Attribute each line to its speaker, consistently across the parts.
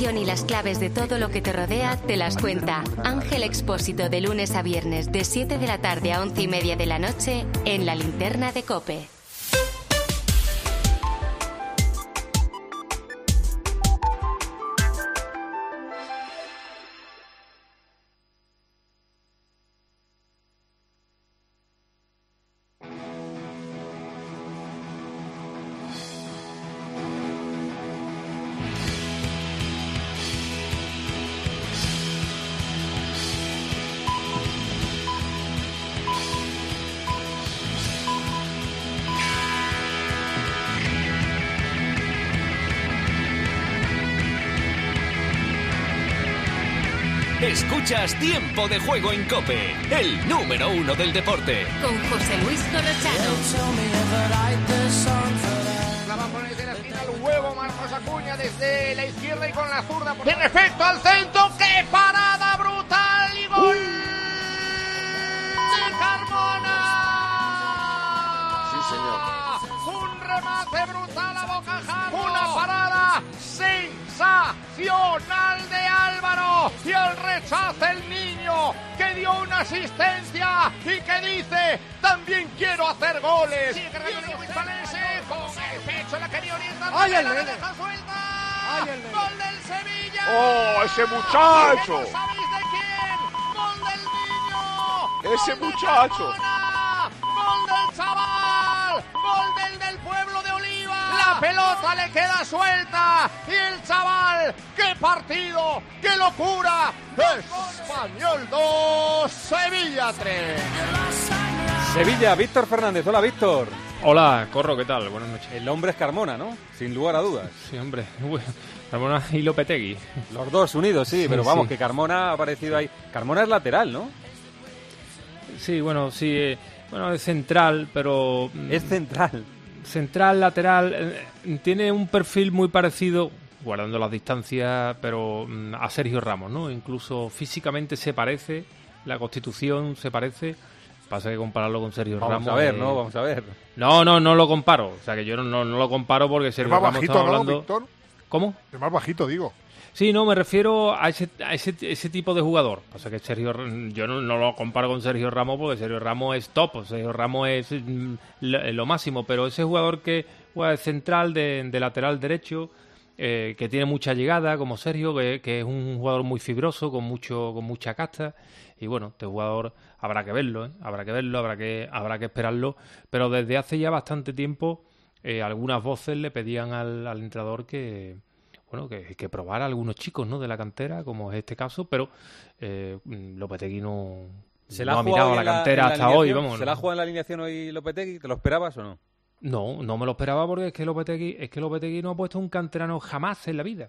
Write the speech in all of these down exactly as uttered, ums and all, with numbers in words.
Speaker 1: información y las claves de todo lo que te rodea te las cuenta Ángel Expósito de lunes a viernes de siete de la tarde a once y media de la noche en La Linterna de COPE.
Speaker 2: Escuchas Tiempo de Juego en COPE, el número uno del deporte.
Speaker 1: Con José Luis Corrochano.
Speaker 3: La va a poner desde la esquina al huevo Marcos Acuña desde la izquierda y con la zurda. En efecto, al centro. ¡Qué parada brutal! ¡Y gol! ¡De Carmona!
Speaker 4: Sí, señor.
Speaker 3: Un remate brutal a bocajarro. Una parada sensacional de Álvaro. Y el rechaza el niño que dio una asistencia y que dice: también quiero hacer goles. Sigue Ramiro Guispalese con el pecho, la quería orientar.
Speaker 4: ¡Ay, el
Speaker 3: la
Speaker 4: nene!
Speaker 3: deja suelta.
Speaker 4: ¡Ay, el nene!
Speaker 3: ¡Gol del Sevilla!
Speaker 4: ¡Oh, ese muchacho!
Speaker 3: ¿No sabéis de quién? ¡Gol del niño!
Speaker 4: ¡Ese
Speaker 3: ¡Gol de
Speaker 4: muchacho!
Speaker 3: Carmona! ¡Gol del chaval! ¡Gol del del pueblo de Oliva! La pelota le queda suelta y el chaval, ¡qué partido! ¡Qué locura! Español dos, Sevilla tres.
Speaker 5: Sevilla, Víctor Fernández. Hola, Víctor.
Speaker 6: Hola, Corro, ¿qué tal? Buenas noches.
Speaker 5: El hombre es Carmona, ¿no? Sin lugar a dudas.
Speaker 6: Sí, hombre. Carmona y Lopetegui.
Speaker 5: Los dos unidos, sí,
Speaker 6: Sí,
Speaker 5: pero vamos,
Speaker 6: sí.
Speaker 5: que Carmona ha aparecido ahí. Carmona es lateral, ¿no?
Speaker 6: Sí, bueno, sí. eh, bueno, es central, pero... mm,
Speaker 5: Es central.
Speaker 6: Central, lateral. eh, tiene un perfil muy parecido, guardando las distancias, pero mm, a Sergio Ramos, ¿no? Incluso físicamente se parece, la constitución se parece. Pasa que compararlo con Sergio
Speaker 5: Vamos
Speaker 6: Ramos...
Speaker 5: a ver,
Speaker 6: eh,
Speaker 5: ¿no? Vamos a ver.
Speaker 6: No, no, no lo comparo. O sea, que yo no, no, no lo comparo porque
Speaker 7: Es
Speaker 6: Sergio
Speaker 7: más
Speaker 6: Ramos
Speaker 7: bajito,
Speaker 6: estaba
Speaker 7: ¿no,
Speaker 6: hablando...
Speaker 7: Víctor?
Speaker 6: ¿Cómo?
Speaker 7: Es más bajito, digo.
Speaker 6: Sí, no, me refiero a ese, a ese, ese tipo de jugador. O sea que Sergio, yo no, no lo comparo con Sergio Ramos porque Sergio Ramos es top, Sergio Ramos es mm, lo, lo máximo, pero ese jugador que juega de central, de, de lateral derecho, eh, que tiene mucha llegada, como Sergio, que, que es un jugador muy fibroso, con mucho con mucha casta. Y bueno, este jugador habrá que verlo, ¿eh? habrá que verlo, habrá que habrá que esperarlo. Pero desde hace ya bastante tiempo, eh, algunas voces le pedían al, al entrenador que... bueno, que, que probara a algunos chicos, ¿no?, de la cantera, como es este caso, pero eh, Lopetegui no,
Speaker 5: ¿Se
Speaker 6: no
Speaker 5: la
Speaker 6: ha
Speaker 5: ha
Speaker 6: mirado
Speaker 5: jugado
Speaker 6: a
Speaker 5: en
Speaker 6: la
Speaker 5: la-
Speaker 6: cantera
Speaker 5: en la
Speaker 6: hasta hoy,
Speaker 5: alineación?
Speaker 6: vamos.
Speaker 5: ¿Se la ha jugado en la alineación hoy Lopetegui? ¿Te lo esperabas o no?
Speaker 6: No, no me lo esperaba porque es que Lopetegui, es que Lopetegui no ha puesto un canterano jamás en la vida.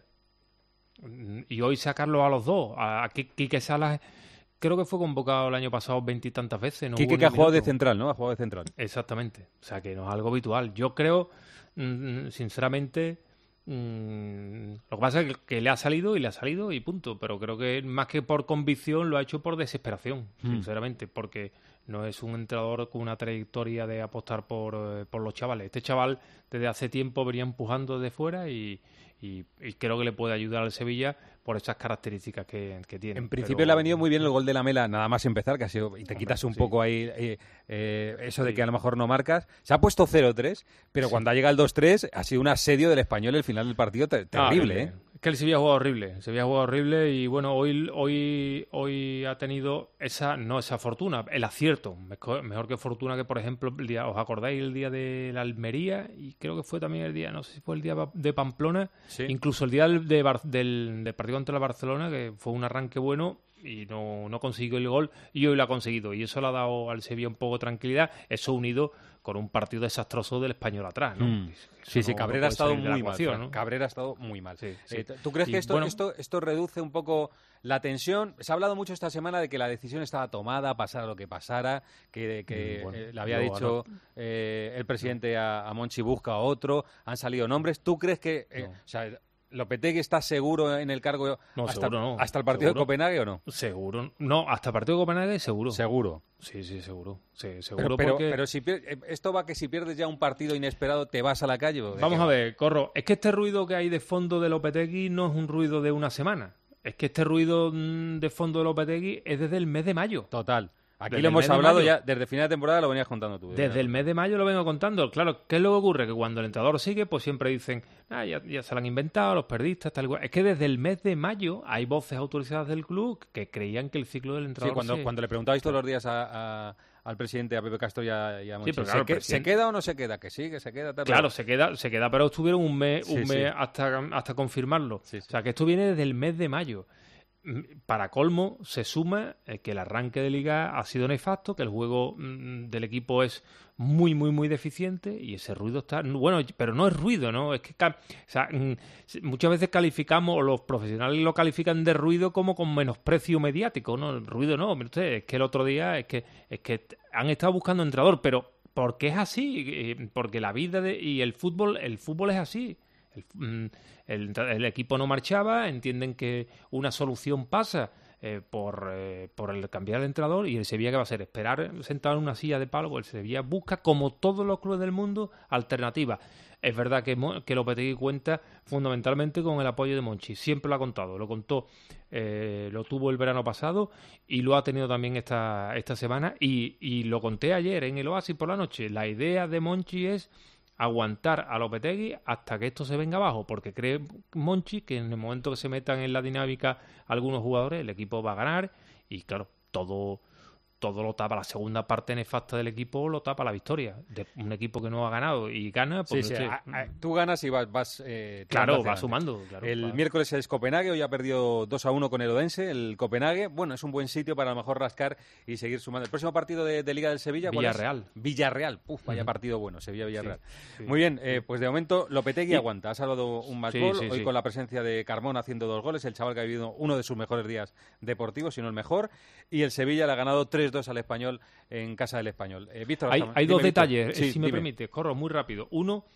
Speaker 6: Y hoy sacarlo a los dos, a Quique Salas, creo que fue convocado el año pasado veintitantas veces. No
Speaker 5: Quique
Speaker 6: hubo
Speaker 5: que ha
Speaker 6: ni
Speaker 5: jugado de
Speaker 6: minuto.
Speaker 5: central, ¿no? Ha jugado de central.
Speaker 6: Exactamente, o sea que no es algo habitual. Yo creo, mm, sinceramente, mm, lo que pasa es que, que le ha salido y le ha salido y punto, pero creo que más que por convicción lo ha hecho por desesperación,
Speaker 5: Mm.
Speaker 6: sinceramente, porque no es un entrenador con una trayectoria de apostar por, eh, por los chavales. Este chaval desde hace tiempo venía empujando de fuera y, y, y creo que le puede ayudar al Sevilla por esas características que, que tiene.
Speaker 5: En principio
Speaker 6: Pero-
Speaker 5: le ha venido muy bien el gol de Lamela, nada más empezar, que ha sido, y te
Speaker 6: Hombre,
Speaker 5: quitas un
Speaker 6: sí.
Speaker 5: poco ahí eh, eh, eso de
Speaker 6: Sí.
Speaker 5: que a lo mejor no marcas. Se ha puesto cero tres, pero
Speaker 6: Sí.
Speaker 5: cuando ha llegado el dos tres ha sido un asedio del Español el final del partido te-
Speaker 6: Ah,
Speaker 5: terrible,
Speaker 6: eh,
Speaker 5: ¿eh?
Speaker 6: Es que el Sevilla ha jugado horrible, el Sevilla ha jugado horrible y bueno, hoy hoy hoy ha tenido esa, no esa fortuna, el acierto, mejor, mejor que fortuna que por ejemplo, el día, ¿os acordáis el día de la Almería? Y creo que fue también el día, no sé si fue el día de Pamplona,
Speaker 5: Sí.
Speaker 6: incluso el día del, de Bar- del, del partido contra la Barcelona, que fue un arranque bueno y no, no consiguió el gol y hoy lo ha conseguido y eso le ha dado al Sevilla un poco de tranquilidad, eso unido con un partido desastroso del Español atrás, ¿no?
Speaker 5: Mm.
Speaker 6: Eso
Speaker 5: Sí, sí,
Speaker 6: no-
Speaker 5: Cabrera
Speaker 6: no
Speaker 5: ha
Speaker 6: puede
Speaker 5: estado
Speaker 6: salir de la
Speaker 5: muy mal.
Speaker 6: ecuación,
Speaker 5: Fran.
Speaker 6: ¿no?
Speaker 5: Cabrera ha estado muy mal.
Speaker 6: Sí, sí.
Speaker 5: Eh, ¿Tú crees
Speaker 6: Y
Speaker 5: que esto,
Speaker 6: bueno-
Speaker 5: esto, esto reduce un poco la tensión? Se ha hablado mucho esta semana de que la decisión estaba tomada, pasara lo que pasara, que, que
Speaker 6: Mm, bueno,
Speaker 5: eh, le había
Speaker 6: yo
Speaker 5: dicho eh, el presidente a, a Monchi busca a otro, han salido nombres. ¿Tú crees que eh,
Speaker 6: No.
Speaker 5: o sea, ¿Lopetegui está seguro en el cargo
Speaker 6: no,
Speaker 5: hasta,
Speaker 6: seguro no.
Speaker 5: hasta el partido
Speaker 6: ¿Seguro?
Speaker 5: de Copenhague o no?
Speaker 6: Seguro. No, hasta el partido de Copenhague seguro.
Speaker 5: Seguro.
Speaker 6: Sí, sí, seguro. Sí, seguro
Speaker 5: Pero, pero,
Speaker 6: porque...
Speaker 5: pero si pier- esto va que si pierdes ya un partido inesperado te vas a la calle. ¿o de
Speaker 6: Vamos
Speaker 5: qué
Speaker 6: a
Speaker 5: va?
Speaker 6: ver, Corro, es que este ruido que hay de fondo de Lopetegui no es un ruido de una semana. Es que este ruido mm, de fondo de Lopetegui es desde el mes de mayo.
Speaker 5: Total. Aquí
Speaker 6: Desde
Speaker 5: lo
Speaker 6: el
Speaker 5: hemos
Speaker 6: mes de
Speaker 5: hablado
Speaker 6: mayo.
Speaker 5: ya, desde final de temporada lo venías contando tú.
Speaker 6: Desde el mes de mayo lo vengo contando. Claro, ¿qué es lo que ocurre? Que cuando el entrenador sigue, pues siempre dicen, ah, ya, ya se lo han inventado, los periodistas, tal y cual. Es que desde el mes de mayo hay voces autorizadas del club que creían que el ciclo del
Speaker 5: Sí,
Speaker 6: entrenador
Speaker 5: cuando,
Speaker 6: se...
Speaker 5: cuando le preguntabais todos los días a, a- al presidente, a Pepe Castro y a, y a Monchi,
Speaker 6: pero
Speaker 5: ¿se,
Speaker 6: claro, el
Speaker 5: que-
Speaker 6: presidente-
Speaker 5: ¿se queda o no se queda? Que sí, que se queda. Tal,
Speaker 6: Claro,
Speaker 5: pero-
Speaker 6: se queda, se queda, pero estuvieron un mes,
Speaker 5: Sí,
Speaker 6: un
Speaker 5: sí.
Speaker 6: mes hasta, hasta confirmarlo.
Speaker 5: Sí, sí.
Speaker 6: O sea, que esto viene desde el mes de mayo. Mm, Para colmo, se suma eh, que el arranque de liga ha sido nefasto, que el juego mm, del equipo es muy, muy, muy deficiente y ese ruido está... Bueno, pero no es ruido, ¿no? Es que ca- o sea, mm, muchas veces calificamos, o los profesionales lo califican de ruido como con menosprecio mediático, ¿no? El ruido no, mire usted, es que el otro día es que, es que han estado buscando entrenador, pero ¿por qué es así? Eh, Porque la vida de, y el fútbol, el fútbol es así. El, mm, el, el equipo no marchaba, entienden que una solución pasa eh, por, eh, por el cambiar el entrenador y el Sevilla ¿qué va a hacer? Esperar sentado en una silla de palo. El Sevilla busca, como todos los clubes del mundo, alternativas. Es verdad que, Mo- que Lopetegui cuenta fundamentalmente con el apoyo de Monchi. Siempre lo ha contado. Lo contó, eh, lo tuvo el verano pasado y lo ha tenido también esta, esta semana. Y, y lo conté ayer en el Oasis por la noche. La idea de Monchi es aguantar a Lopetegui hasta que esto se venga abajo, porque cree Monchi que en el momento que se metan en la dinámica algunos jugadores, el equipo va a ganar y claro, todo todo lo tapa, la segunda parte nefasta del equipo lo tapa la victoria de un equipo que no ha ganado y gana,
Speaker 5: Sí,
Speaker 6: pues
Speaker 5: sí,
Speaker 6: no sé.
Speaker 5: a- a- tú ganas y vas... vas eh, tirando
Speaker 6: Claro,
Speaker 5: hacia
Speaker 6: va
Speaker 5: adelante.
Speaker 6: sumando. Claro,
Speaker 5: El
Speaker 6: va.
Speaker 5: miércoles es Copenhague, hoy ha perdido dos a uno con el Odense, el Copenhague. Bueno, es un buen sitio para a lo mejor rascar y seguir sumando. El próximo partido de, de Liga del Sevilla, ¿cuál es?
Speaker 6: Villarreal.
Speaker 5: Villarreal. Puf, vaya
Speaker 6: Ujú.
Speaker 5: partido bueno, Sevilla-Villarreal.
Speaker 6: Sí, sí.
Speaker 5: Muy bien, eh, pues de momento Lopetegui
Speaker 6: Y-
Speaker 5: aguanta. Ha salvado un más
Speaker 6: Sí,
Speaker 5: gol,
Speaker 6: sí,
Speaker 5: hoy
Speaker 6: sí.
Speaker 5: con la presencia de Carmona haciendo dos goles, el chaval que ha vivido uno de sus mejores días deportivos, si no el mejor. Y el Sevilla le ha ganado tres dos al Español en casa del Español. Eh, Víctor,
Speaker 6: Hay,
Speaker 5: hasta-
Speaker 6: hay
Speaker 5: dime,
Speaker 6: dos
Speaker 5: Víctor.
Speaker 6: detalles,
Speaker 5: Sí,
Speaker 6: eh, si me
Speaker 5: dime.
Speaker 6: permites, corro muy rápido. Uno,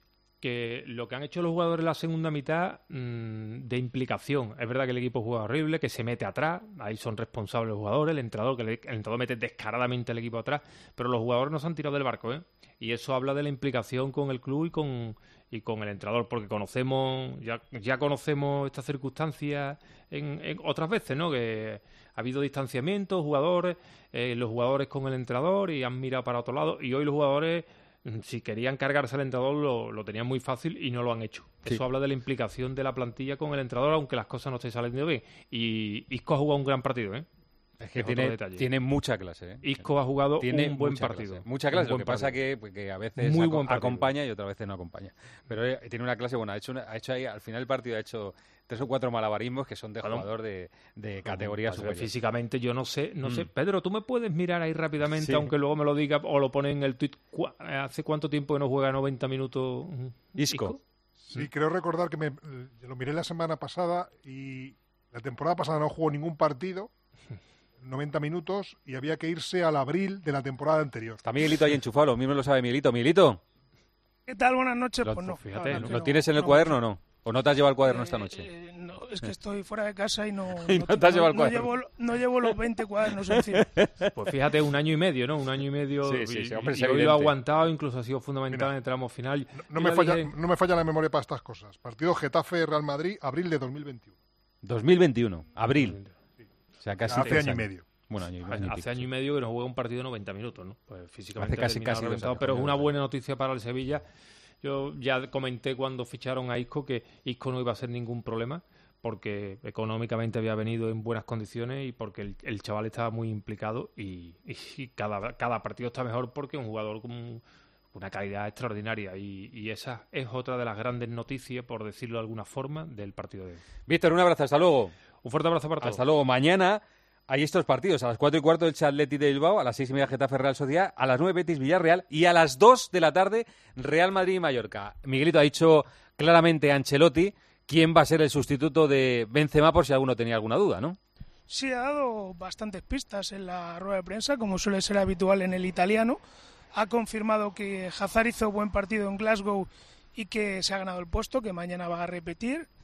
Speaker 6: que lo que han hecho los jugadores en la segunda mitad mmm, de implicación. Es verdad que el equipo juega horrible, que se mete atrás, ahí son responsables los jugadores, el entrenador, que le- el entrenador mete descaradamente el equipo atrás, pero los jugadores no se han tirado del barco, ¿eh? Y eso habla de la implicación con el club y con y con el entrenador, porque conocemos, ya, ya conocemos estas circunstancias en, en otras veces, ¿no? Que ha habido distanciamientos, jugadores, eh, los jugadores con el entrenador y han mirado para otro lado, y hoy los jugadores, mm, si querían cargarse al entrenador, lo, lo tenían muy fácil y no lo han hecho.
Speaker 5: Sí.
Speaker 6: Eso habla de la implicación de la plantilla con el entrenador, aunque las cosas no estén saliendo bien. Y Isco ha jugado un gran partido, ¿eh?
Speaker 5: Es que
Speaker 6: Es otro
Speaker 5: tiene,
Speaker 6: detalle.
Speaker 5: tiene mucha clase. ¿eh?
Speaker 6: Isco ha jugado
Speaker 5: Tiene
Speaker 6: un buen
Speaker 5: mucha
Speaker 6: partido.
Speaker 5: clase. Mucha
Speaker 6: Un
Speaker 5: clase, lo
Speaker 6: buen
Speaker 5: que pasa
Speaker 6: partido.
Speaker 5: que, pues, que a veces
Speaker 6: Muy
Speaker 5: aco-
Speaker 6: buen partido.
Speaker 5: acompaña y otras veces no acompaña. Pero eh, tiene una clase buena. Ha hecho, una- ha hecho ahí, al final del partido ha hecho tres o cuatro malabarismos que son de
Speaker 6: Claro.
Speaker 5: jugador de, de categoría
Speaker 6: Pasa que
Speaker 5: superior.
Speaker 6: Físicamente yo no sé, no
Speaker 5: Mm.
Speaker 6: sé. Pedro, ¿tú me puedes mirar ahí rápidamente,
Speaker 5: Sí.
Speaker 6: aunque luego me lo diga o lo pone en el tuit? ¿Cu- ¿Hace cuánto tiempo que no juega noventa minutos mm,
Speaker 5: Isco.
Speaker 7: Sí, creo recordar que me, lo miré la semana pasada y la temporada pasada no jugó ningún partido, noventa minutos, y había que irse al abril de la temporada anterior.
Speaker 5: Está Miguelito ahí enchufado, lo mismo lo sabe Miguelito. Miguelito,
Speaker 8: ¿Qué tal? Buenas noches.
Speaker 5: Lo-
Speaker 8: Pues no.
Speaker 6: fíjate,
Speaker 8: la verdad
Speaker 6: ¿no?
Speaker 8: que
Speaker 5: ¿lo
Speaker 8: no,
Speaker 5: tienes en el
Speaker 8: no.
Speaker 5: cuaderno o no? ¿O no te has llevado el cuaderno
Speaker 8: Eh,
Speaker 5: esta noche?
Speaker 8: eh, no, es que estoy fuera de casa y no,
Speaker 5: Y no te has llevado el
Speaker 8: no
Speaker 5: cuaderno.
Speaker 8: llevo, no llevo los veinte cuadernos encima.
Speaker 6: Pues fíjate, un año y medio, ¿no? Un año y medio.
Speaker 5: Sí, sí,
Speaker 6: y,
Speaker 5: sí, hombre, es
Speaker 6: y hoy lo
Speaker 5: evidente.
Speaker 6: ha aguantado, incluso ha sido fundamental
Speaker 7: Mira,
Speaker 6: en el tramo final.
Speaker 7: No, no
Speaker 6: Yo
Speaker 7: me
Speaker 6: ya
Speaker 7: falla,
Speaker 6: dije-
Speaker 7: no me falla la memoria para estas cosas. Partido Getafe-Real Madrid, abril de dos mil veintiuno.
Speaker 5: dos mil veintiuno, abril. O sea, casi
Speaker 7: Hace
Speaker 5: tres
Speaker 7: año y
Speaker 5: años.
Speaker 7: medio.
Speaker 5: Bueno, año y,
Speaker 6: Hace,
Speaker 5: año y
Speaker 6: hace
Speaker 5: pico,
Speaker 6: año y
Speaker 5: sí.
Speaker 6: medio que no juega un partido de noventa minutos, ¿no? Pues físicamente
Speaker 5: Hace casi-
Speaker 6: ha terminado
Speaker 5: casi dos
Speaker 6: reventado,
Speaker 5: años,
Speaker 6: pero es
Speaker 5: casi
Speaker 6: una
Speaker 5: dos
Speaker 6: buena noticia para el Sevilla. Yo ya comenté cuando ficharon a Isco que Isco no iba a ser ningún problema porque económicamente había venido en buenas condiciones y porque el, el chaval estaba muy implicado y, y cada, cada partido está mejor porque es un jugador con una calidad extraordinaria y, y esa es otra de las grandes noticias, por decirlo de alguna forma, del partido de hoy.
Speaker 5: Víctor, un abrazo, hasta luego.
Speaker 6: Un fuerte abrazo para todos.
Speaker 5: Hasta luego. Mañana hay estos partidos. A las cuatro y cuarto el Atleti de Bilbao, a las seis y media Getafe Real Sociedad, a las nueve Betis Villarreal y a las dos de la tarde Real Madrid y Mallorca. Miguelito ha dicho claramente a Ancelotti quién va a ser el sustituto de Benzema por si alguno tenía alguna duda, ¿no?
Speaker 8: Sí, ha dado bastantes pistas en la rueda de prensa, como suele ser habitual en el italiano. Ha confirmado que Hazard hizo buen partido en Glasgow y que se ha ganado el puesto, que mañana va a repetir.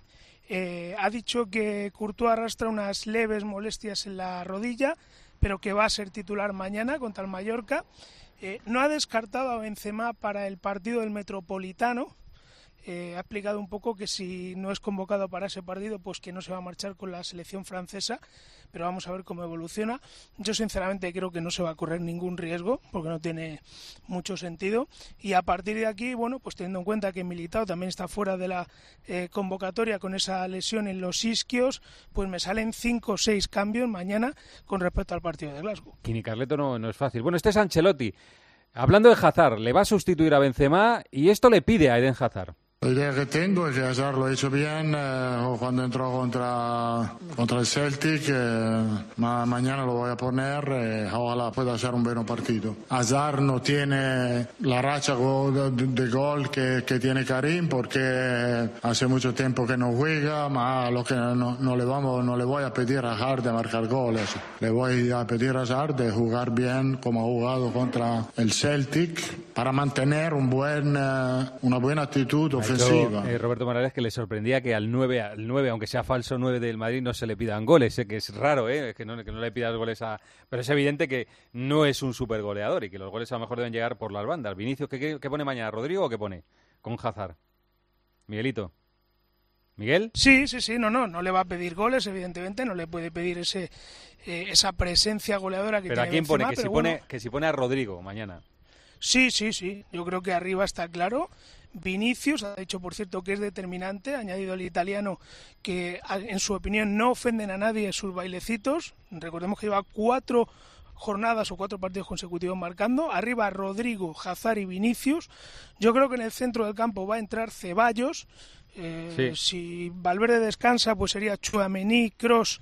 Speaker 8: Eh, ha dicho que Courtois arrastra unas leves molestias en la rodilla, pero que va a ser titular mañana contra el Mallorca. Eh, no ha descartado a Benzema para el partido del Metropolitano. Eh, ha explicado un poco que si no es convocado para ese partido, pues que no se va a marchar con la selección francesa, pero vamos a ver cómo evoluciona. Yo sinceramente creo que no se va a correr ningún riesgo, porque no tiene mucho sentido, y a partir de aquí, bueno, pues teniendo en cuenta que Militao también está fuera de la eh, convocatoria con esa lesión en los isquios, pues me salen cinco o seis cambios mañana con respecto al partido de Glasgow.
Speaker 5: Quini Carleto no, no es fácil. Bueno, este es Ancelotti. Hablando de Hazard, le va a sustituir a Benzema y esto le pide a Eden Hazard.
Speaker 9: La idea que tengo es que Hazard lo ha hecho bien eh, cuando entró contra, contra el Celtic, eh, ma mañana lo voy a poner, eh, ojalá pueda hacer un buen partido. Hazard no tiene la racha de, de gol que, que tiene Karim porque hace mucho tiempo que no juega, ma lo que no, no, le vamos, no le voy a pedir a Hazard de marcar goles, le voy a pedir a Hazard de jugar bien como ha jugado contra el Celtic para mantener un buen, eh, una buena actitud ofensiva.
Speaker 5: Hecho, eh, Roberto Morales, que le sorprendía que al nueve, al nueve, aunque sea falso nueve del Madrid, no se le pidan goles, eh, que es raro, eh, que, no, que no le pidas goles a... Pero es evidente que no es un super goleador y que los goles a lo mejor deben llegar por las bandas. Vinicius, ¿qué, qué, qué pone mañana? ¿Rodrigo o qué pone? Con Hazard. Miguelito. ¿Miguel?
Speaker 8: Sí, sí, sí, no, no, no le va a pedir goles, evidentemente, no le puede pedir ese eh, esa presencia goleadora que
Speaker 5: ¿Pero
Speaker 8: tiene
Speaker 5: a quién
Speaker 8: Benzema,
Speaker 5: pone? Que si,
Speaker 8: bueno,
Speaker 5: pone? Que si pone a Rodrigo mañana.
Speaker 8: Sí, sí, sí, yo creo que arriba está claro. Vinicius ha dicho, por cierto, que es determinante, ha añadido el italiano que, en su opinión, no ofenden a nadie sus bailecitos. Recordemos que lleva cuatro jornadas o cuatro partidos consecutivos marcando. Arriba Rodrigo, Hazard y Vinicius. Yo creo que en el centro del campo va a entrar Ceballos. Eh, sí. Si Valverde descansa, pues sería Tchouaméni, Kroos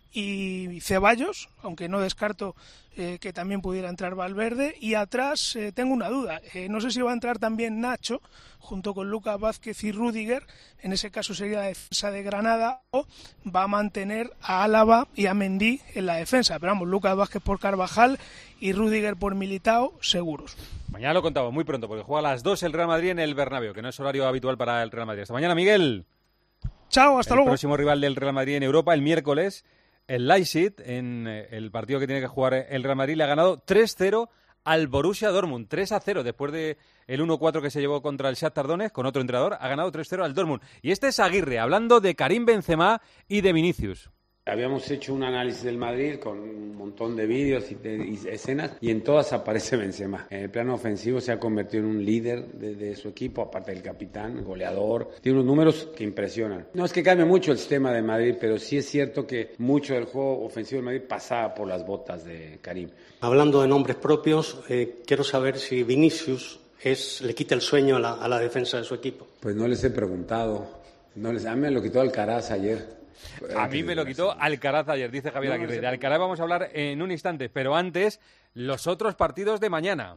Speaker 8: y Ceballos, aunque no descarto eh, que también pudiera entrar Valverde. Y atrás eh, tengo una duda, eh, no sé si va a entrar también Nacho junto con Lucas Vázquez y Rüdiger, en ese caso sería la defensa de Granada, o va a mantener a Álava y a Mendy en la defensa, pero vamos, Lucas Vázquez por Carvajal y Rüdiger por Militao, seguros.
Speaker 5: Mañana lo contamos muy pronto, porque juega a las dos el Real Madrid en el Bernabéu, que no es horario habitual para el Real Madrid. Hasta mañana, Miguel.
Speaker 8: Chao, hasta
Speaker 5: el
Speaker 8: luego.
Speaker 5: El próximo rival del Real Madrid en Europa, el miércoles, el Leipzig, en el partido que tiene que jugar el Real Madrid, le ha ganado tres cero al Borussia Dortmund, tres a cero, después de el uno cuatro que se llevó contra el Shakhtar Donetsk, con otro entrenador, ha ganado tres cero al Dortmund. Y este es Aguirre, hablando de Karim Benzema y de Vinicius.
Speaker 10: Habíamos hecho un análisis del Madrid con un montón de vídeos y, de, y escenas y en todas aparece Benzema. En el plano ofensivo se ha convertido en un líder de, de su equipo, aparte del capitán, goleador. Tiene unos números que impresionan. No es que cambie mucho el sistema de Madrid, pero sí es cierto que mucho del juego ofensivo del Madrid pasaba por las botas de Karim.
Speaker 11: Hablando de nombres propios, eh, quiero saber si Vinicius es, le quita el sueño a la, a la defensa de su equipo.
Speaker 10: Pues no les he preguntado. No les, a mí me lo quitó Alcaraz ayer.
Speaker 5: A mí me lo quitó Alcaraz ayer, dice Javier Aguirre. De Alcaraz vamos a hablar en un instante, pero antes, los otros partidos de mañana.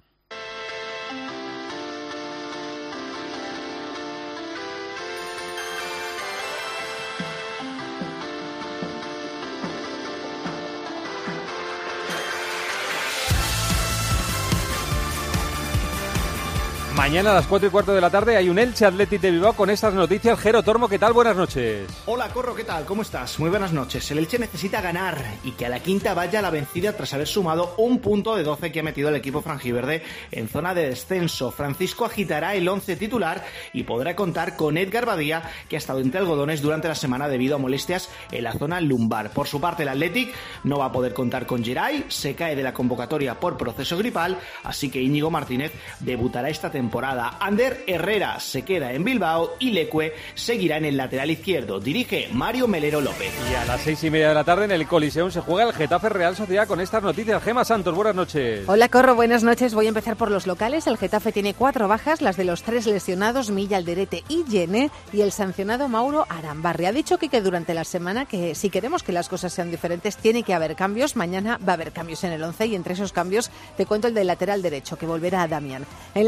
Speaker 5: Mañana a las cuatro y cuarto de la tarde hay un Elche Athletic de Bilbao con estas noticias. Jero Tormo, ¿qué tal? Buenas noches.
Speaker 12: Hola, Corro, ¿qué tal? ¿Cómo estás? Muy buenas noches. El Elche necesita ganar y que a la quinta vaya la vencida tras haber sumado un punto de doce que ha metido el equipo franjiverde en zona de descenso. Francisco agitará el once titular y podrá contar con Edgar Badía, que ha estado entre algodones durante la semana debido a molestias en la zona lumbar. Por su parte, el Athletic no va a poder contar con Geray, se cae de la convocatoria por proceso gripal, así que Íñigo Martínez debutará esta temporada. temporada. Ander Herrera se queda en Bilbao y Leque seguirá en el lateral izquierdo. Dirige Mario Melero López.
Speaker 5: Y a las seis y media de la tarde en el Coliseum se juega el Getafe Real Sociedad con estas noticias. Gema Santos, buenas noches.
Speaker 13: Hola, Corro, buenas noches. Voy a empezar por los locales. El Getafe tiene cuatro bajas, las de los tres lesionados, Milla, Alderete y Yene, y el sancionado Mauro Arambarri. Ha dicho que, que durante la semana, que si queremos que las cosas sean diferentes, tiene que haber cambios. Mañana va a haber cambios en el once y entre esos cambios te cuento el del lateral derecho, que volverá a Damián. En la Real Sociedad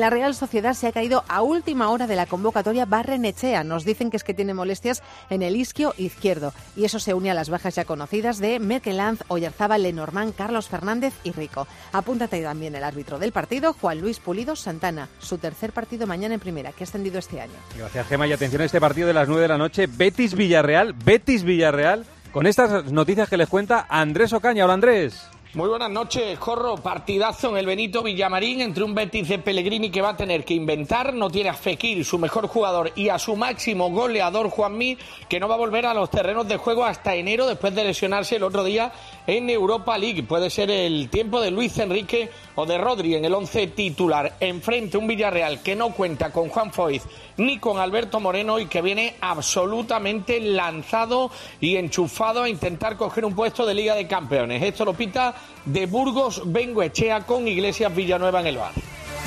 Speaker 13: Sociedad se ha caído a última hora de la convocatoria Barrenechea. Nos dicen que es que tiene molestias en el isquio izquierdo. Y eso se une a las bajas ya conocidas de Merkelanz, Oyarzábal, Lenormand, Carlos Fernández y Rico. Apúntate también el árbitro del partido, Juan Luis Pulido Santana. Su tercer partido mañana en primera, que ha ascendido este año.
Speaker 5: Gracias, Gema. Y atención a este partido de las nueve de la noche. Betis-Villarreal. Betis-Villarreal. Con estas noticias que les cuenta Andrés Ocaña. Hola, Andrés.
Speaker 14: Muy buenas noches, Corro. Partidazo en el Benito Villamarín entre un Betis de Pellegrini que va a tener que inventar. No tiene a Fekir, su mejor jugador, y a su máximo goleador, Juanmi, que no va a volver a los terrenos de juego hasta enero después de lesionarse el otro día en Europa League. Puede ser el tiempo de Luis Enrique o de Rodri en el once titular. Enfrente un Villarreal que no cuenta con Juan Foyth ni con Alberto Moreno y que viene absolutamente lanzado y enchufado a intentar coger un puesto de Liga de Campeones. Esto lo pita de Burgos Bengoechea con Iglesias Villanueva en el bar.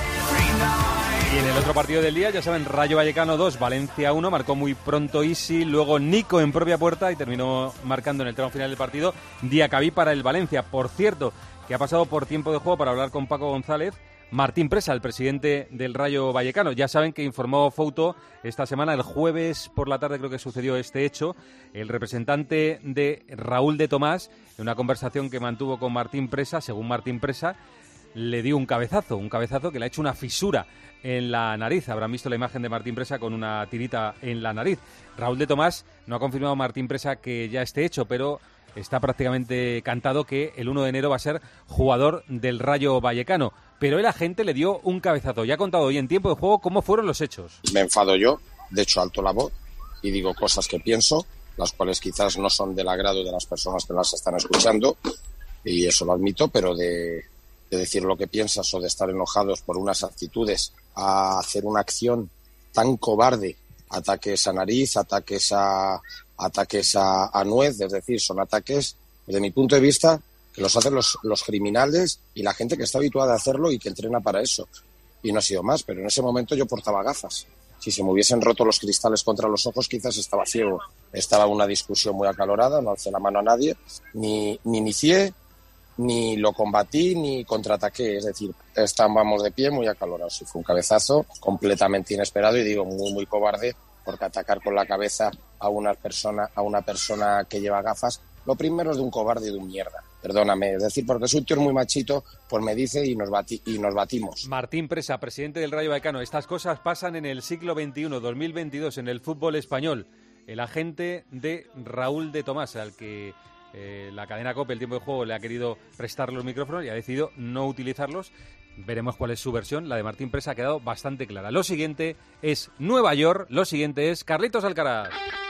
Speaker 5: Y en el otro partido del día, ya saben, Rayo Vallecano dos, Valencia uno, marcó muy pronto Isi, luego Nico en propia puerta y terminó marcando en el tramo final del partido Diacabí para el Valencia. Por cierto, que ha pasado por tiempo de juego para hablar con Paco González, Martín Presa, el presidente del Rayo Vallecano. Ya saben que informó Fouto esta semana, el jueves por la tarde creo que sucedió este hecho. El representante de Raúl de Tomás, en una conversación que mantuvo con Martín Presa, según Martín Presa, le dio un cabezazo, un cabezazo que le ha hecho una fisura en la nariz. Habrán visto la imagen de Martín Presa con una tirita en la nariz. Raúl de Tomás no ha confirmado Martín Presa que ya esté hecho, pero está prácticamente cantado que el uno de enero va a ser jugador del Rayo Vallecano. Pero el agente le dio un cabezazo. Ya ha contado hoy en tiempo de juego cómo fueron los hechos.
Speaker 15: Me enfado yo, de hecho alto la voz y digo cosas que pienso, las cuales quizás no son del agrado de las personas que las están escuchando, y eso lo admito, pero de, de decir lo que piensas o de estar enojados por unas actitudes a hacer una acción tan cobarde, ataques a nariz, ataques a ataques a, a nuez, es decir, son ataques, desde mi punto de vista, que los hacen los, los criminales y la gente que está habituada a hacerlo y que entrena para eso. Y no ha sido más, pero en ese momento yo portaba gafas. Si se me hubiesen roto los cristales contra los ojos, quizás estaba ciego. Estaba una discusión muy acalorada, no alcé la mano a nadie, ni, ni inicié, ni lo combatí, ni contraataqué. Es decir, estábamos de pie muy acalorados. Y fue un cabezazo completamente inesperado y digo muy, muy cobarde, porque atacar con la cabeza a una persona, a una persona que lleva gafas, lo primero es de un cobarde y de un mierda. Perdóname, es decir, porque soy un tío muy machito, pues me dice y nos, bati, y nos batimos.
Speaker 5: Martín Presa, presidente del Rayo Vallecano. Estas cosas pasan en el siglo veintiuno, dos mil veintidós, en el fútbol español. El agente de Raúl de Tomás, al que eh, la cadena COPE, el tiempo de juego, le ha querido prestar los micrófonos y ha decidido no utilizarlos. Veremos cuál es su versión. La de Martín Presa ha quedado bastante clara. Lo siguiente es Nueva York, lo siguiente es Carlitos Alcaraz.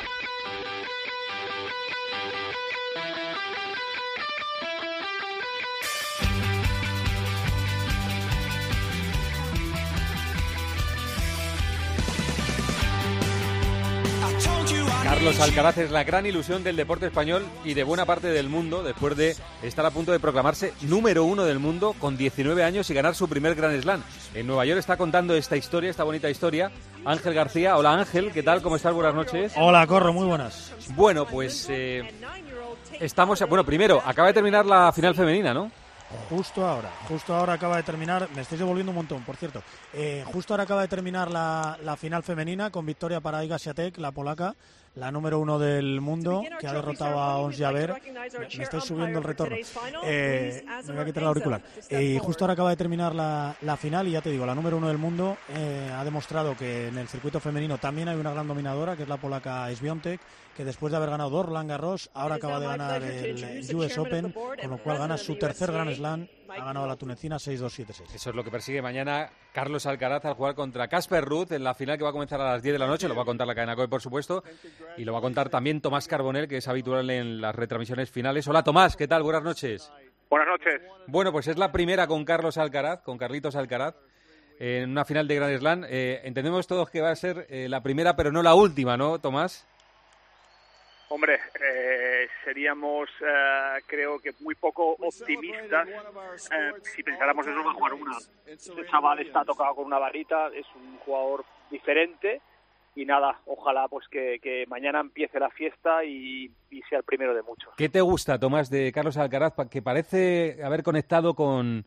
Speaker 5: Carlos Alcaraz es la gran ilusión del deporte español y de buena parte del mundo, después de estar a punto de proclamarse número uno del mundo con diecinueve años y ganar su primer Grand Slam. En Nueva York está contando esta historia, esta bonita historia, Ángel García. Hola Ángel, ¿qué tal? ¿Cómo estás? Buenas noches.
Speaker 16: Hola Corro, muy buenas.
Speaker 5: Bueno, pues eh, estamos... Bueno, primero, acaba de terminar la final femenina, ¿no?
Speaker 16: Justo ahora, justo ahora acaba de terminar, me estáis devolviendo un montón, por cierto. Eh, justo ahora acaba de terminar la, la final femenina con victoria para Iga Świątek, la polaca, la número uno del mundo, que ha derrotado a Ons Jabeur. Me, me estáis subiendo el retorno. Eh, me voy a quitar el auricular. Y eh, justo ahora acaba de terminar la, la final y ya te digo, la número uno del mundo eh, ha demostrado que en el circuito femenino también hay una gran dominadora, que es la polaca Świątek, que después de haber ganado dos Roland Garros, ahora acaba de ganar el U S Open, con lo cual gana su tercer Grand Slam. Ha ganado a la tunecina seis dos siete seis.
Speaker 5: Eso es lo que persigue mañana Carlos Alcaraz al jugar contra Casper Ruud en la final que va a comenzar a las diez de la noche. Lo va a contar la cadena COPE, por supuesto, y lo va a contar también Tomás Carbonell, que es habitual en las retransmisiones finales. Hola Tomás, ¿qué tal? Buenas noches.
Speaker 17: Buenas noches.
Speaker 5: Bueno, pues es la primera con Carlos Alcaraz, con Carlitos Alcaraz, en una final de Grand Slam. Eh, entendemos todos que va a ser eh, la primera, pero no la última, ¿no, Tomás?
Speaker 17: Hombre, eh, seríamos, eh, creo que muy poco optimistas eh, si pensáramos eso va a jugar una. Este chaval está tocado con una varita, es un jugador diferente y nada, ojalá pues que, que mañana empiece la fiesta y, y sea el primero de muchos.
Speaker 5: ¿Qué te gusta, Tomás, de Carlos Alcaraz, que parece haber conectado con,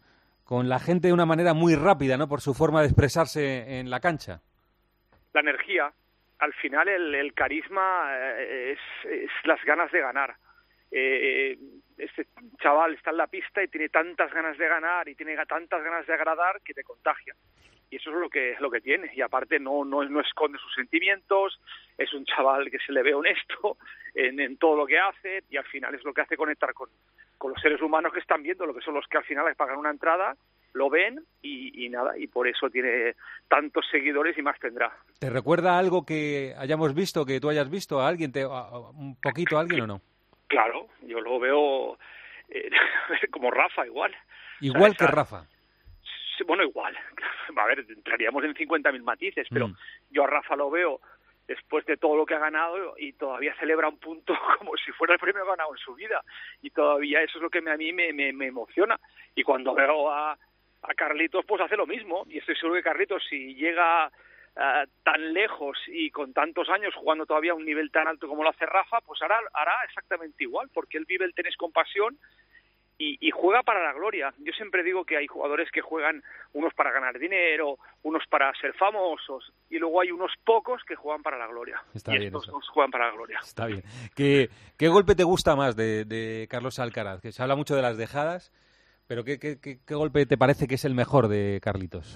Speaker 5: con la gente de una manera muy rápida, ¿no? Por su forma de expresarse en la cancha.
Speaker 17: La energía, al final el, el carisma eh, es, es las ganas de ganar. Eh, este chaval está en la pista y tiene tantas ganas de ganar y tiene tantas ganas de agradar que te contagia. Y eso es lo que lo que tiene. Y aparte no no, no esconde sus sentimientos, es un chaval que se le ve honesto en, en todo lo que hace y al final es lo que hace conectar con, con los seres humanos que están viendo, lo que son los que al final les pagan una entrada, lo ven y, y nada, y por eso tiene tantos seguidores y más tendrá.
Speaker 5: ¿Te recuerda algo que hayamos visto, que tú hayas visto a alguien, te, a, un poquito a alguien o no?
Speaker 17: Claro, yo lo veo eh, como Rafa, igual.
Speaker 5: Igual
Speaker 17: o sea,
Speaker 5: que Rafa.
Speaker 17: Bueno, igual. A ver, entraríamos en cincuenta mil matices, pero mm. yo a Rafa lo veo después de todo lo que ha ganado y todavía celebra un punto como si fuera el premio ganado en su vida. Y todavía eso es lo que me, a mí me, me, me emociona. Y cuando veo a, a Carlitos, pues hace lo mismo. Y estoy seguro que Carlitos, si llega uh, tan lejos y con tantos años jugando todavía a un nivel tan alto como lo hace Rafa, pues hará, hará exactamente igual, porque él vive el tenis con pasión. Y, y juega para la gloria. Yo siempre digo que hay jugadores que juegan unos para ganar dinero, unos para ser famosos, y luego hay unos pocos que juegan para la gloria.
Speaker 5: Está
Speaker 17: y
Speaker 5: bien
Speaker 17: estos
Speaker 5: eso.
Speaker 17: dos juegan para la gloria.
Speaker 5: Está bien. ¿Qué, qué golpe te gusta más de, de Carlos Alcaraz? Que se habla mucho de las dejadas, pero ¿qué, qué, qué, qué golpe te parece que es el mejor de Carlitos?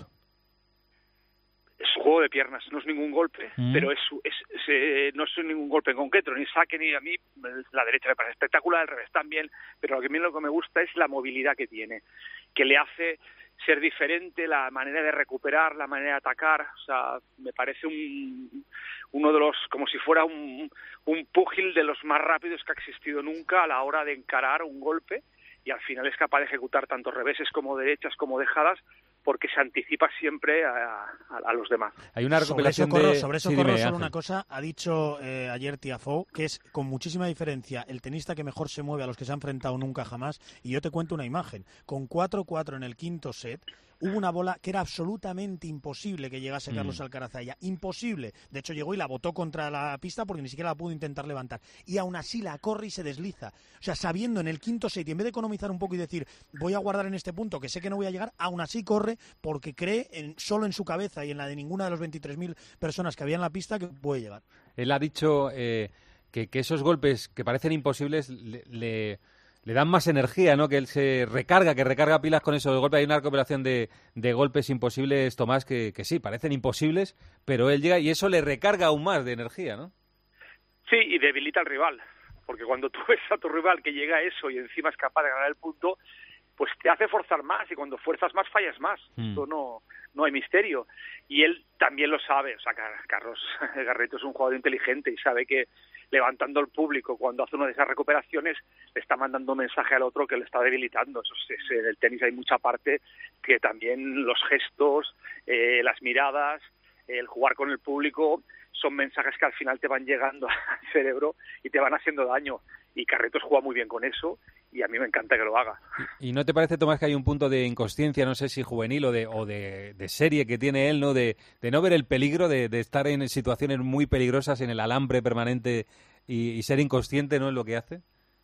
Speaker 17: Es un juego de piernas, no es ningún golpe,
Speaker 5: mm.
Speaker 17: pero es, es, es eh, no es ningún golpe en concreto, ni saque ni a mí, la derecha me parece espectacular, el revés también, pero lo que a mí lo que me gusta es la movilidad que tiene, que le hace ser diferente, la manera de recuperar, la manera de atacar, o sea, me parece un uno de los, como si fuera un, un púgil de los más rápidos que ha existido nunca a la hora de encarar un golpe, y al final es capaz de ejecutar tanto reveses como derechas como dejadas, porque se anticipa siempre a, a, a los demás.
Speaker 5: Hay una recopilación
Speaker 16: sobre eso,
Speaker 5: de...
Speaker 16: Sobre eso,
Speaker 5: sí,
Speaker 16: corro,
Speaker 5: dime,
Speaker 16: solo
Speaker 5: Ángel.
Speaker 16: una cosa. Ha dicho eh, ayer Tiafoe que es con muchísima diferencia el tenista que mejor se mueve a los que se ha enfrentado nunca jamás. Y yo te cuento una imagen. Con cuatro cuatro en el quinto set, hubo una bola que era absolutamente imposible que llegase Carlos
Speaker 5: Mm.
Speaker 16: Alcaraz a ella. Imposible. De hecho, llegó y la botó contra la pista porque ni siquiera la pudo intentar levantar. Y aún así la corre y se desliza. O sea, sabiendo en el quinto set, y en vez de economizar un poco y decir, voy a guardar en este punto que sé que no voy a llegar, aún así corre porque cree en, solo en su cabeza y en la de ninguna de las veintitrés mil personas que había en la pista que puede llegar.
Speaker 5: Él ha dicho eh, que, que esos golpes que parecen imposibles le, le, le dan más energía, ¿no? Que él se recarga, que recarga pilas con esos golpes. Hay una recuperación de, de golpes imposibles, Tomás, que, que sí, parecen imposibles, pero él llega y eso le recarga aún más de energía, ¿no?
Speaker 17: Sí, y debilita al rival, porque cuando tú ves a tu rival que llega a eso y encima es capaz de ganar el punto, pues te hace forzar más, y cuando fuerzas más fallas más. Mm. Esto no, no hay misterio. Y él también lo sabe. O sea, Carlos Garreto es un jugador inteligente y sabe que levantando el público cuando hace una de esas recuperaciones le está mandando un mensaje al otro que le está debilitando. Eso es, es, en el tenis hay mucha parte que también los gestos, eh, las miradas, el jugar con el público son mensajes que al final te van llegando al cerebro y te van haciendo daño. Y Carretos juega muy bien con eso y a mí me encanta que lo haga.
Speaker 5: ¿Y no te parece, Tomás, que hay un punto de inconsciencia, no sé si juvenil o de o de, de serie que tiene él, ¿no? De, de no ver el peligro, de, de estar en situaciones muy peligrosas, en el alambre permanente y, y ser inconsciente, ¿no?, en lo que hace?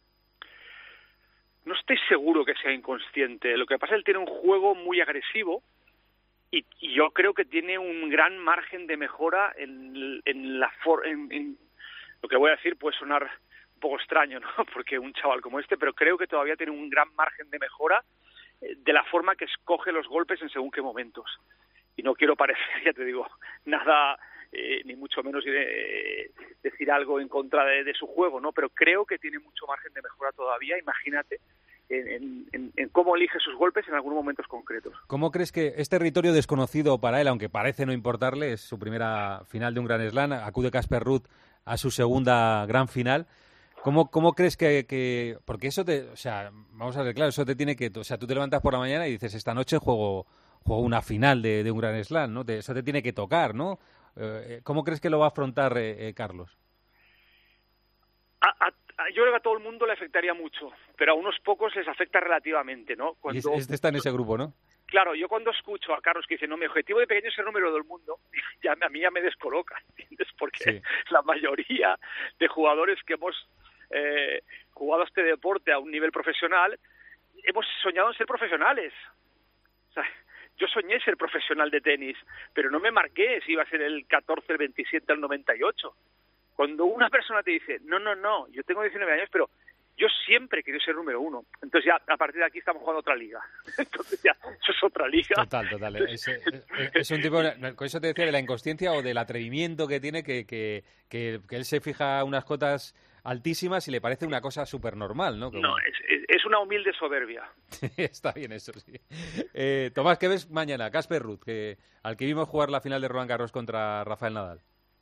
Speaker 17: No estoy seguro que sea inconsciente. Lo que pasa es que él tiene un juego muy agresivo y, y yo creo que tiene un gran margen de mejora en, en la for, en, en lo que voy a decir puede sonar un poco extraño, ¿no? Porque un chaval como este, pero creo que todavía tiene un gran margen de mejora de la forma que escoge los golpes en según qué momentos. Y no quiero parecer, ya te digo, nada, eh, ni mucho menos eh, decir algo en contra de, de su juego, ¿no? Pero creo que tiene mucho margen de mejora todavía, imagínate, en, en, en cómo elige sus golpes en algunos momentos concretos.
Speaker 5: ¿Cómo crees que es territorio desconocido para él, aunque parece no importarle, es su primera final de un Grand Slam, acude Casper Ruud a su segunda gran final? ¿Cómo, cómo crees que, que...? Porque eso te... O sea, vamos a ver, claro, eso te tiene que... O sea, tú te levantas por la mañana y dices, esta noche juego, juego una final de, de un Grand Slam, ¿no? Te, eso te tiene que tocar, ¿no? Eh, ¿Cómo crees que lo va a afrontar eh, eh, Carlos?
Speaker 17: A, a, a, yo creo que a todo el mundo le afectaría mucho, pero a unos pocos les afecta relativamente, ¿no? Cuando...
Speaker 5: Y este está en ese grupo, ¿no?
Speaker 17: Claro, yo cuando escucho a Carlos que dice, no, mi objetivo de pequeño es el número del mundo, ya a mí ya me descoloca, ¿entiendes? Porque sí. La mayoría de jugadores que hemos eh, jugado este deporte a un nivel profesional, hemos soñado en ser profesionales. O sea, yo soñé ser profesional de tenis, pero no me marqué si iba a ser el catorce, el veintisiete, el noventa y ocho. Cuando una persona te dice, no, no, no, yo tengo diecinueve años, pero yo siempre he querido ser número uno. Entonces ya, a partir de aquí estamos jugando otra liga. Entonces ya, eso es otra liga.
Speaker 5: Total, total. Es, es, es un tipo, con eso te decía, de la inconsciencia o del atrevimiento que tiene, que, que, que, que él se fija unas cotas altísimas y le parece una cosa súper normal, ¿no? Como...
Speaker 17: No, es, es, es una humilde soberbia.
Speaker 5: Está bien eso, sí. Eh, Tomás, ¿qué ves mañana? Casper Ruud, que, al que vimos jugar la final de Roland Garros contra Rafael Nadal.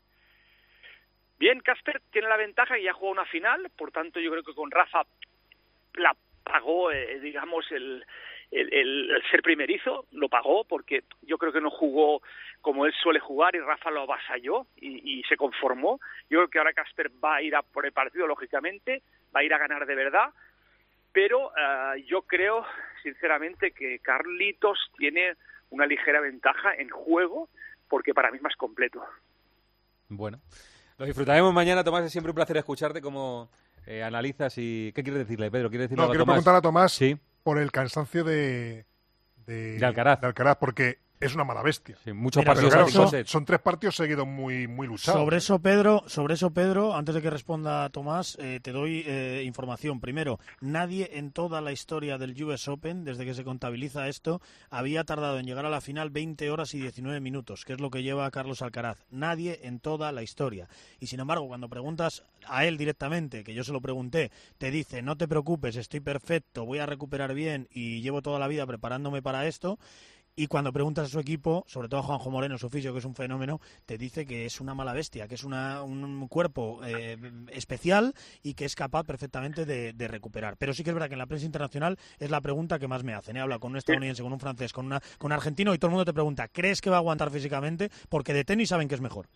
Speaker 17: Bien, Casper tiene la ventaja y ya jugó una final, por tanto yo creo que con Rafa la pagó, eh, digamos, el, el, el, el ser primerizo, lo pagó, porque yo creo que no jugó como él suele jugar y Rafa lo avasalló y, y se conformó. Yo creo que ahora Casper va a ir a por el partido, lógicamente, va a ir a ganar de verdad, pero uh, yo creo, sinceramente, que Carlitos tiene una ligera ventaja en juego, porque para mí es más completo.
Speaker 5: Bueno, lo disfrutaremos mañana, Tomás. Es siempre un placer escucharte cómo eh, analizas y... ¿Qué quieres decirle, Pedro? ¿Quieres decirle
Speaker 7: no,
Speaker 5: algo a
Speaker 7: quiero
Speaker 5: Tomás?
Speaker 7: preguntar a Tomás
Speaker 5: ¿Sí?
Speaker 7: por el cansancio de, de,
Speaker 5: de Alcaraz.
Speaker 7: De Alcaraz, porque es una mala bestia.
Speaker 5: Sí, muchos
Speaker 7: Mira,
Speaker 5: partidos
Speaker 7: claro,
Speaker 5: así.
Speaker 7: son, son tres partidos seguidos muy, muy luchados.
Speaker 16: Sobre eso, Pedro, sobre eso, Pedro, antes de que responda Tomás, eh, te doy eh, información. Primero, nadie en toda la historia del U S Open, desde que se contabiliza esto, había tardado en llegar a la final veinte horas y diecinueve minutos, que es lo que lleva Carlos Alcaraz. Nadie en toda la historia. Y sin embargo, cuando preguntas a él directamente, que yo se lo pregunté, te dice, no te preocupes, estoy perfecto, voy a recuperar bien y llevo toda la vida preparándome para esto. Y cuando preguntas a su equipo, sobre todo a Juanjo Moreno, su oficio, que es un fenómeno, te dice que es una mala bestia, que es una, un cuerpo eh, especial y que es capaz perfectamente de, de recuperar. Pero sí que es verdad que en la prensa internacional es la pregunta que más me hacen. He hablado con un estadounidense, con un francés, con, una, con un argentino y todo el mundo te pregunta, ¿crees que va a aguantar físicamente? Porque de tenis saben que es mejor.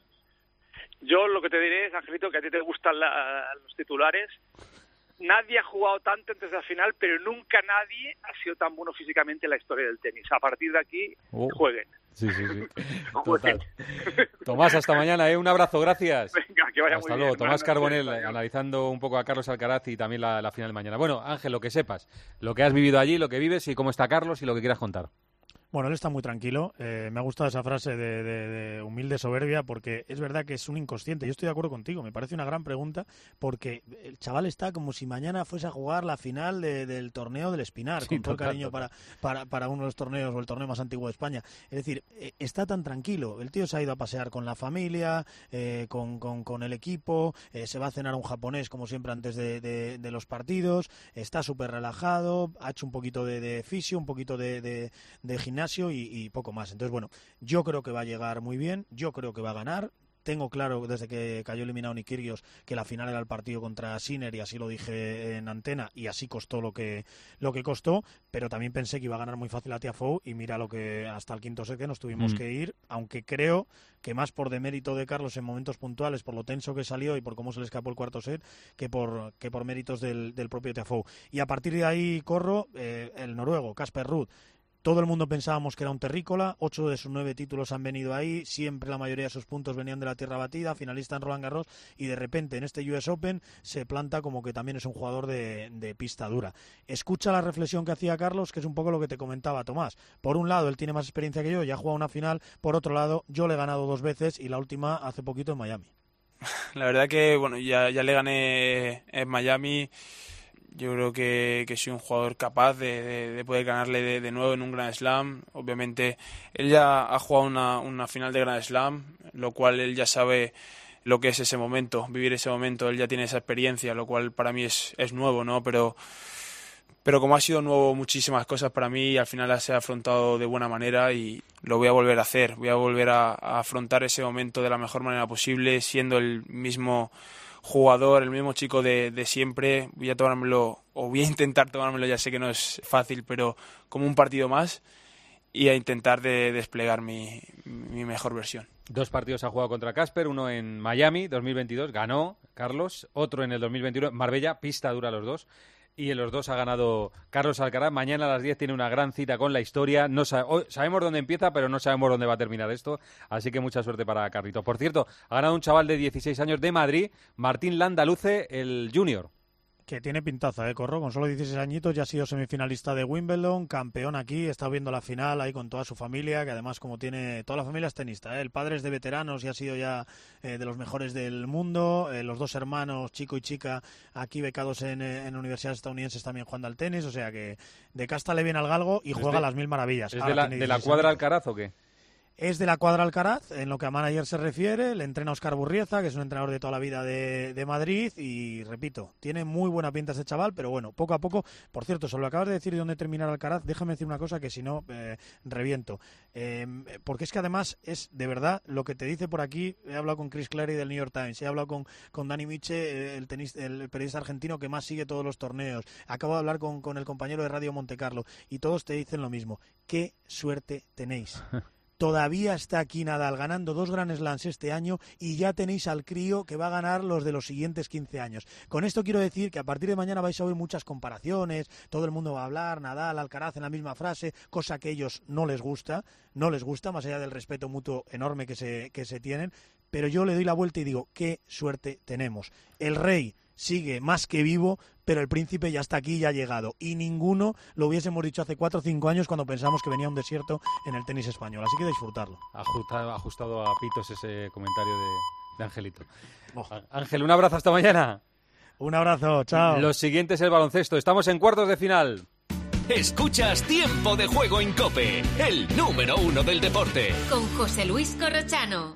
Speaker 17: Yo lo que te diré es, Angelito, que a ti te gustan la, los titulares. Nadie ha jugado tanto antes de la final, pero nunca nadie ha sido tan bueno físicamente en la historia del tenis. A partir de aquí, oh. jueguen.
Speaker 5: Sí, sí, sí. Total. Tomás, hasta mañana, ¿eh? Un abrazo, gracias.
Speaker 17: Venga, que vaya
Speaker 5: hasta
Speaker 17: muy
Speaker 5: luego.
Speaker 17: bien.
Speaker 5: Tomás Carbonell, analizando un poco a Carlos Alcaraz y también la, la final de mañana. Bueno, Ángel, lo que sepas, lo que has vivido allí, lo que vives y cómo está Carlos y lo que quieras contar.
Speaker 16: Bueno, él está muy tranquilo. Eh, me ha gustado esa frase de, de, de humilde soberbia porque es verdad que es un inconsciente. Yo estoy de acuerdo contigo. Me parece una gran pregunta porque el chaval está como si mañana fuese a jugar la final de, del torneo del Espinar, sí, con todo total, el cariño para, para, para uno de los torneos o el torneo más antiguo de España. Es decir, eh, está tan tranquilo. El tío se ha ido a pasear con la familia, eh, con, con, con el equipo, eh, se va a cenar un japonés como siempre antes de, de, de los partidos, está súper relajado, ha hecho un poquito de, de fisio, un poquito de, de, de gimnasio Y, y poco más. Entonces, bueno, yo creo que va a llegar muy bien, yo creo que va a ganar. Tengo claro, desde que cayó eliminado Nick Kyrgios, que la final era el partido contra Sinner, y así lo dije en antena, y así costó lo que lo que costó, pero también pensé que iba a ganar muy fácil a Tiafoe, y mira lo que hasta el quinto set que nos tuvimos mm. que ir, aunque creo que más por demérito de Carlos en momentos puntuales, por lo tenso que salió y por cómo se le escapó el cuarto set, que por que por méritos del, del propio Tiafoe. Y a partir de ahí corro, eh, el noruego, Casper Ruud. Todo el mundo pensábamos que era un terrícola, ocho de sus nueve títulos han venido ahí, siempre la mayoría de sus puntos venían de la tierra batida, finalista en Roland Garros, y de repente en este U S Open se planta como que también es un jugador de, de pista dura. Escucha la reflexión que hacía Carlos, que es un poco lo que te comentaba Tomás. Por un lado, él tiene más experiencia que yo, ya ha jugado una final, por otro lado, yo le he ganado dos veces y la última hace poquito en Miami.
Speaker 18: La verdad que, bueno, ya, ya le gané en Miami. Yo creo que, que soy un jugador capaz de, de, de poder ganarle de, de nuevo en un Grand Slam. Obviamente, él ya ha jugado una, una final de Grand Slam, lo cual él ya sabe lo que es ese momento, vivir ese momento. Él ya tiene esa experiencia, lo cual para mí es, es nuevo, ¿no? Pero, pero como ha sido nuevo muchísimas cosas para mí, al final las he afrontado de buena manera y lo voy a volver a hacer. Voy a volver a, a afrontar ese momento de la mejor manera posible, siendo el mismo jugador, el mismo chico de, de siempre. Voy a tomármelo, o voy a intentar tomármelo, ya sé que no es fácil, pero como un partido más, y a intentar de desplegar mi, mi mejor versión.
Speaker 5: Dos partidos ha jugado contra Casper, uno en Miami, dos mil veintidós, ganó Carlos, otro en el dos mil veintiuno, Marbella, pista dura los dos, y en los dos ha ganado Carlos Alcaraz. Mañana a las diez tiene una gran cita con la historia. No sa- hoy sabemos dónde empieza, pero no sabemos dónde va a terminar esto. Así que mucha suerte para Carlitos. Por cierto, ha ganado un chaval de dieciséis años de Madrid, Martín Landaluce, el junior.
Speaker 16: Que tiene pintaza, ¿eh, Corro? Con solo dieciséis añitos ya ha sido semifinalista de Wimbledon, campeón aquí, está viendo la final ahí con toda su familia, que además como tiene... Toda la familia es tenista, ¿eh? El padre es de veteranos y ha sido ya eh, de los mejores del mundo, eh, los dos hermanos, chico y chica, aquí becados en, en universidades estadounidenses también jugando al tenis, o sea que de casta le viene al galgo y juega
Speaker 5: de,
Speaker 16: a las mil maravillas.
Speaker 5: ¿Es
Speaker 16: Ahora
Speaker 5: de la, de la cuadra Alcaraz o qué?
Speaker 16: Es de la cuadra Alcaraz, en lo que a manager se refiere, le entrena Óscar Burrieza, que es un entrenador de toda la vida de, de Madrid, y repito, tiene muy buena pinta este chaval, pero bueno, poco a poco. Por cierto, se lo acabas de decir de dónde terminar Alcaraz, déjame decir una cosa que si no, eh, reviento. Eh, porque es que además es, de verdad, lo que te dice por aquí, he hablado con Chris Clary del New York Times, he hablado con, con Dani Miche, el, tenis, el periodista argentino que más sigue todos los torneos, acabo de hablar con, con el compañero de Radio Montecarlo, y todos te dicen lo mismo, qué suerte tenéis. Todavía está aquí Nadal ganando dos Grand Slams este año y ya tenéis al crío que va a ganar los de los siguientes quince años. Con esto quiero decir que a partir de mañana vais a oír muchas comparaciones, todo el mundo va a hablar, Nadal, Alcaraz en la misma frase, cosa que a ellos no les gusta, no les gusta, más allá del respeto mutuo enorme que se, que se tienen, pero yo le doy la vuelta y digo, qué suerte tenemos. El rey sigue más que vivo, pero el príncipe ya está aquí y ya ha llegado. Y ninguno lo hubiésemos dicho hace cuatro o cinco años cuando pensamos que venía un desierto en el tenis español. Así que disfrutarlo.
Speaker 5: Ajustado, ajustado a pitos ese comentario de, de Angelito. Oh. Ángel, un abrazo hasta mañana.
Speaker 16: Un abrazo, chao.
Speaker 5: Lo siguiente es el baloncesto. Estamos en cuartos de final.
Speaker 2: Escuchas Tiempo de Juego en COPE, el número uno del deporte.
Speaker 1: Con José Luis Corrochano.